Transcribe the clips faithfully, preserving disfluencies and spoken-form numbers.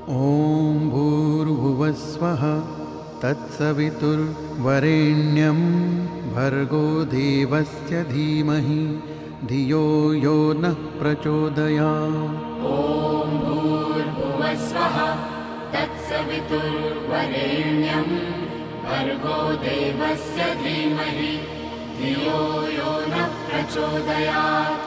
ॐ भूर्भुवस्वः तत्सवितुर्वरेण्यं भर्गो देवस्य धीमहि धियो यो नः प्रचोदयात्। ॐ भूर्भुवस्वः तत्सवितुर्वरेण्यं भर्गो देवस्य धीमहि धियो यो नः प्रचोदयात्।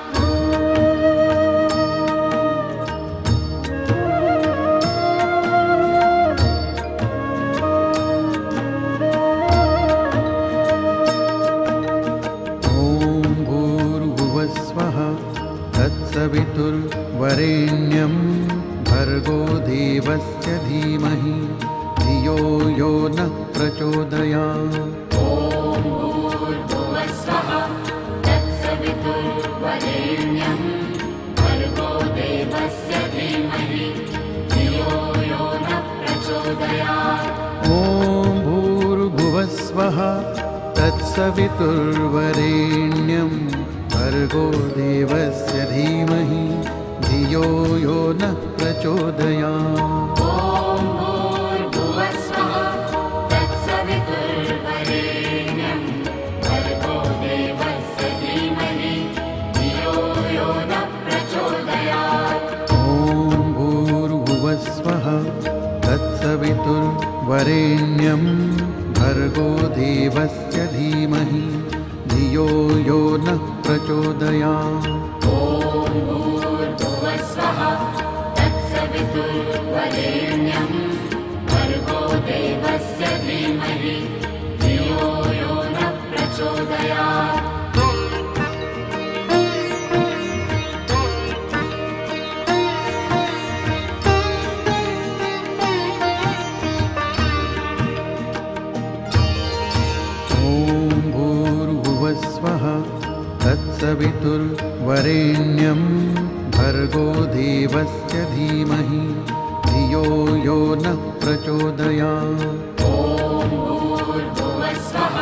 तत्सवितुर्वरेण्यं भर्गो देवस्य धीमहि धियो यो नः प्रचोदयात्। ॐ भूर्भुवस्वः तत्सवितुर्वरेण्यं भर्गो देवस्य धीमहि धियो यो नः प्रचोदयात्। ॐ भूर्भुवस्वः तत्सवितुर्वरेण्यं भर्गो देवस्य धीमहि धियो यो नः प्रचोदयात्। ॐ भूर्भुवस्वः तत्सवितुर्वरेण्यं भर्गो देवस्य धीमहि धियो यो नः प्रचोदयात्। ॐ भूर्भुवस्वः तत्सवितुर्वरेण्यं भर्गो देवस्य धीमहि धियो यो नः प्रचोदयात्। ॐ भूर्भुवस्वः तत्सवितुर्वरेण्यं भर्गो देवस्य धीमहि धियो यो नः प्रचोदयात्। तत्सवितुर्वरेण्यं भर्गो देवस्य धीमहि धियो यो नः प्रचोदयात्। ॐ भूर्भुवस्वः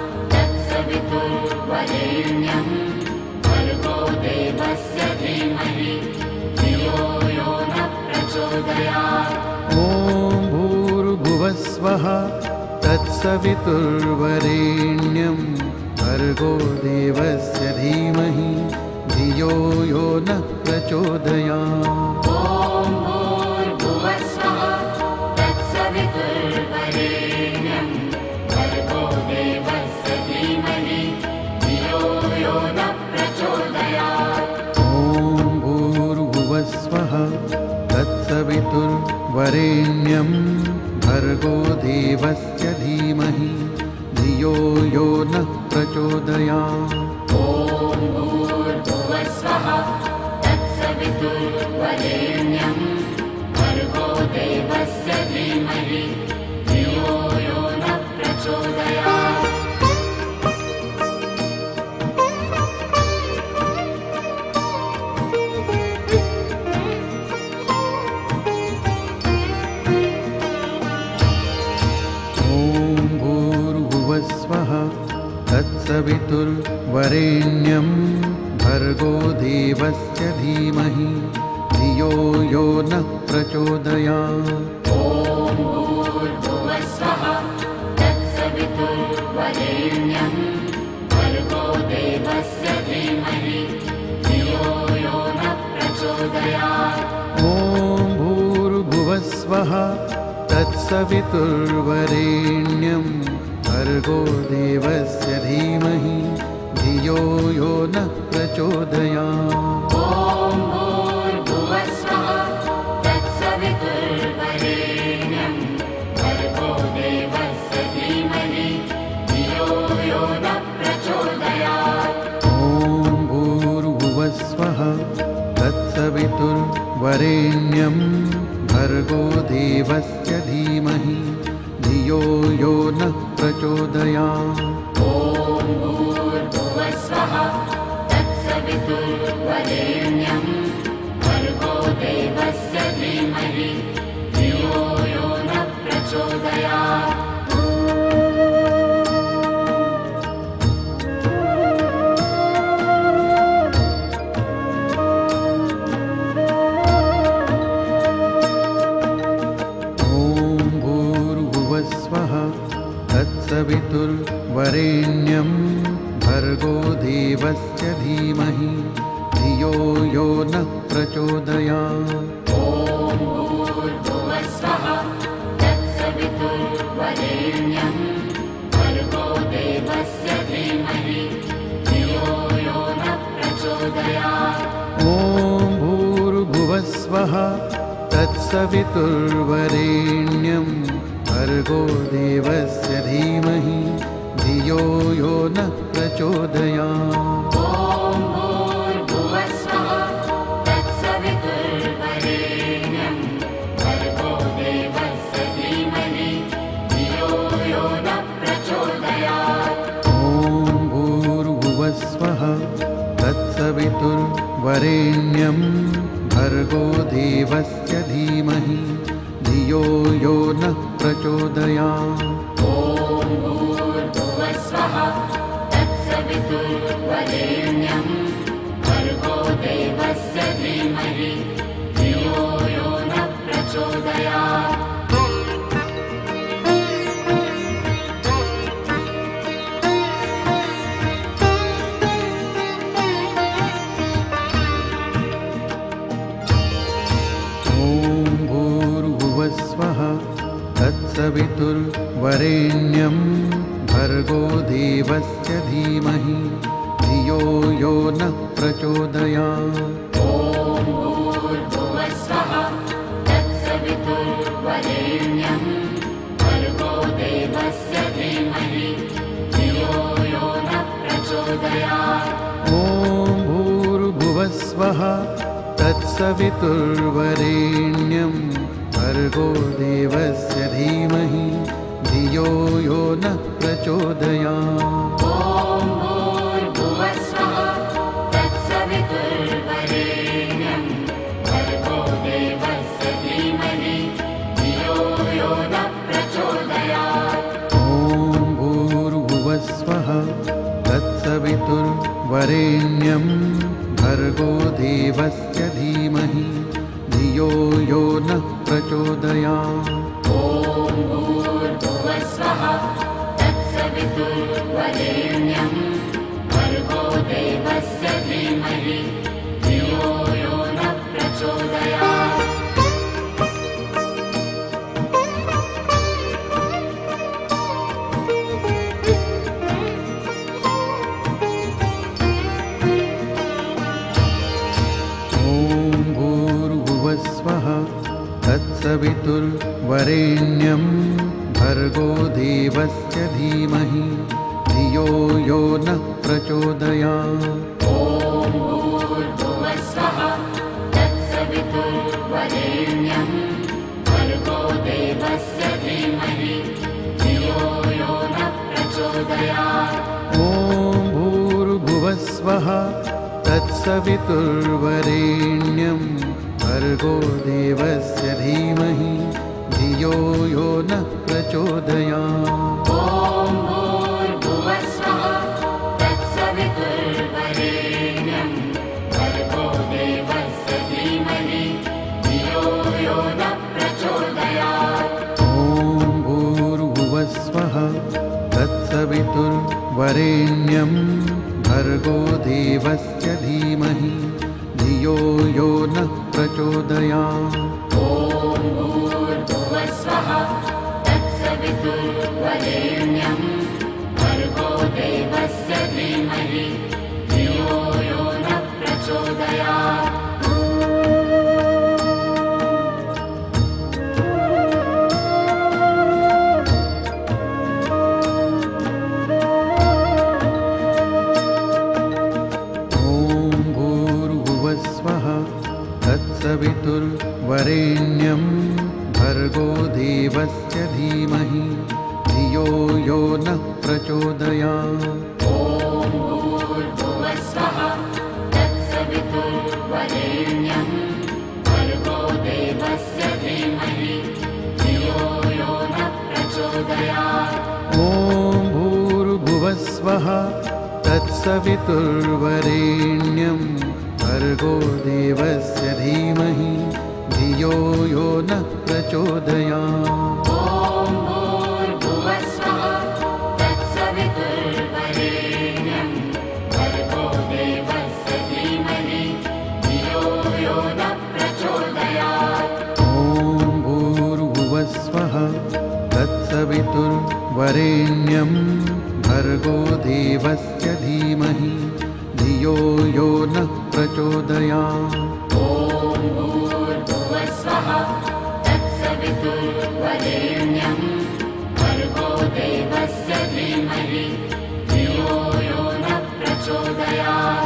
तत्सवितुर्वरेण्यं भर्गो देवस्य धीमहि धियो यो नः प्रचोदयात्। ॐ भूर्भुवस्वः तत्सवितुर्वरेण्यं भर्गो देवस्य धीमहि धियो यो नः प्रचोदयात्। ॐ भूर्भुवस्वः तत्सवितुर्वरेण्यं भर्गो देवस्य धीमहि धियो यो नः प्रचोदयात्। ॐ भूर्भुवस्वः तत्सवितुर्वरेण्यं भर्गो देवस्य धीमहि धियो यो नः प्रचोदयात्। ॐ भूर्भुवस्वः तत्सवितुर्वरेण्यं भर्गो देवस्य धीमहि धियो यो नः प्रचोदयात्। तत्सवितुर्वरेण्यं भर्गो देवस्य धीमहि धियो यो नः प्रचोदयात्। ॐ भूर्भुवस्वः तत्सवितुर्वरेण्यं भर्गो देवस्य धीमहि धियो यो नः प्रचोदयात्। ॐ भूर्भुवस्वः तत्सवितुर्वरेण्यं भर्गो देवस्य धीमहि धियो यो नः प्रचोदयात्। ॐ भूर्भुवस्वः तत्सवितुर्वरेण्यं भर्गो देवस्य धीमहि धियो यो नः प्रचोदयात्। ॐ भूर्भुवस्वः तत्सवितुर्वरेण्यं भर्गो देवस्य धीमहि धियो यो नः प्रचोदयात्। ॐ भूर्भुवस्वः तत्सवितुर्वरेण्यं भर्गो देवस्य धीमहि धियो यो नः प्रचोदयात्। भर्गो देवस्य धीमहि धियो यो नः प्रचोदयात्। ॐ भूर्भुवस्वः तत्सवितुर्वरेण्यं भर्गो देवस्य धीमहि धियो यो नः प्रचोदयात्। ॐ भूर्भुवस्वः तत्सवितुर्वरेण्यं भर्गो देवस्य धीमहि धियो यो नः प्रचोदयात्। ॐ भूर्भुवस्वः तत्सवितुर्वरेण्यं भर्गो देवस्य धीमहि धियो यो नः प्रचोदयात्। ॐ भूर्भुवस्वः तत्सवितुर्वरेण्यं भर्गो देवस्य धीमहि धियो यो नः प्रचोदयात्। ॐ भूर्भुवस्वः तत्सवितुर्वरेण्यं भर्गो देवस्य धीमहि धियो यो नः प्रचोदयात्। स्वः तत्सवितुर्वरेण्यं भर्गो देवस्य धीमहि धियो यो नः प्रचोदयात्। ॐ भूर्भुवस्वः तत्सवितुर्वरेण्यं भर्गो देवस्य धीमहि धियो यो नः प्रचोदयात्। ॐ भूर्भुवस्वः तत्सवितुर्वरेण्यं भर्गो देवस्य धीमहि धियो यो नः प्रचोदयात्। ॐ भूर्भुवस्वः तत्सवितुर्वरेण्यं भर्गो देवस्य धीमहि धियो यो नः प्रचोदयात्। ॐ भूर्भुवस्वः तत्सवितुर्वरेण्यं भर्गो देवस्य धीमहि धियो यो नः प्रचोदयात्। ॐ भूर्भुवस्वः तत्सवितुर्वरेण्यं भर्गो देवस्य धीमहि धियो यो नः प्रचोदयात्। स्वः तत्सवितुर्वरेण्यं भर्गो देवस्य धीमहि धियो यो नः प्रचोदयात्। ॐ भूर्भुवस्वः तत्सवितुर्वरेण्यं भर्गो देवस्य धीमहि धियो यो नः प्रचोदयात्। ॐ भूर्भुवस्वः तत्सवितुर्वरेण्यं भर्गो देवस्य धीमहि धियो यो नः प्रचोदयात्। ॐ भूर्भुवस्वः तत्सवितुर्वरेण्यं भर्गो देवस्य धीमहि धियो यो नः प्रचोदयात्। ॐ भूर्भुवस्वः तत्सवितुर्वरेण्यं भर्गो देवस्य धीमहि धियो यो नः प्रचोदयात्। ॐ भूर्भुवस्वः तत्सवितुर्वरेण्यं भर्गो देवस्य धीमहि धियो यो नः प्रचोदयात्। तत्सवितुर्वरेण्यं भर्गो देवस्य धीमहि धियो यो नः प्रचोदयात्। ॐ भूर्भुवस्वः तत्सवितुर्वरेण्यं भर्गो देवस्य धीमहि धियो यो नः प्रचोदयात्। ॐ भूर्भुवस्वः तत्सवितुर्वरेण्यं भर्गो देवस्य धीमहि धियो यो नः प्रचोदयात्। ॐ भूर्भुवस्वः तत्सवितुर्वरेण्यं वरेण्यं भर्गो देवस्य धीमहि धियो यो नः प्रचोदयात्। ॐ भूर्भुवस्वः तत्सवितुर्वरेण्यं भर्गो देवस्य धीमहि धियो यो नः प्रचोदयात्।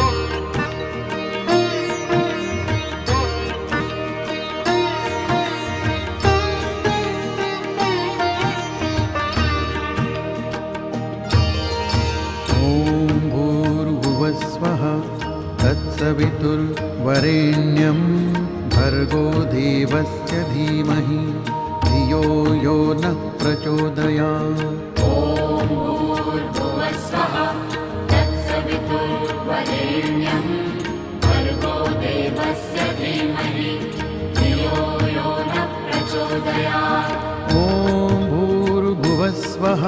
तत्सवितुर्वरेण्यं भर्गो देवस्य धीमहि धियो यो नः प्रचोदयात्। ॐ भूर्भुवस्वः तत्सवितुर्वरेण्यं भर्गो देवस्य धीमहि धियो यो नः प्रचोदयात्। ॐ भूर्भुवस्वः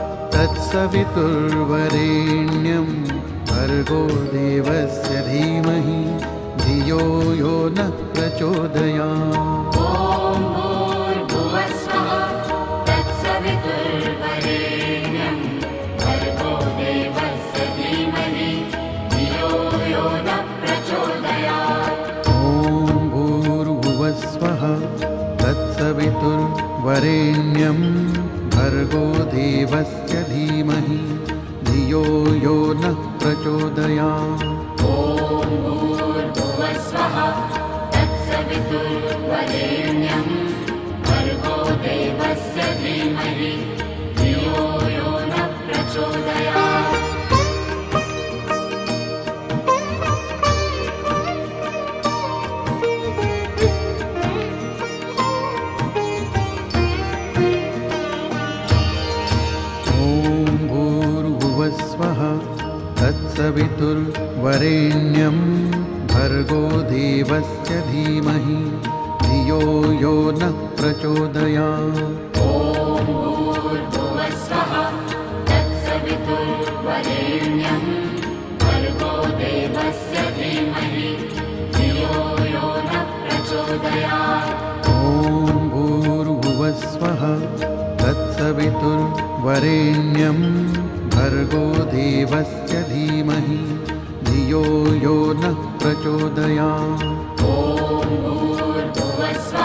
तत्सवितुर्वरेण्यं भर्गो देवस्य धीमहि धियो यो नः प्रचोदयात्। ॐ भूर्भुवस्वः तत्सवितुर्वरेण्यं भर्गो देवस्य धीमहि धियो यो नः प्रचोदयात्। ॐ भूर्भुवस्वः तत्सवितुर्वरेण्यं भर्गो देवस्य धीमहि धियो यो नः प्रचोदयात्। ॐ भूर्भुवस्वः तत्सवितुर्वरेण्यं भर्गो देवस्य धीमहि धियो यो नः प्रचोदयात्। तत्सवितुर्वरेण्यं भर्गो देवस्य धीमहि धियो यो नः प्रचोदयात्। ॐ भूर्भुवस्वः तत्सवितुर्वरेण्यं भर्गो देवस्य धीमहि धियो यो नः प्रचोदयात्। ॐ भूर्भुवस्वः तत्सवितुर्वरेण्यं भर्गो देवस्य धीमहि धियो यो नः प्रचोदयात्। ॐ भूर्भुवस्वः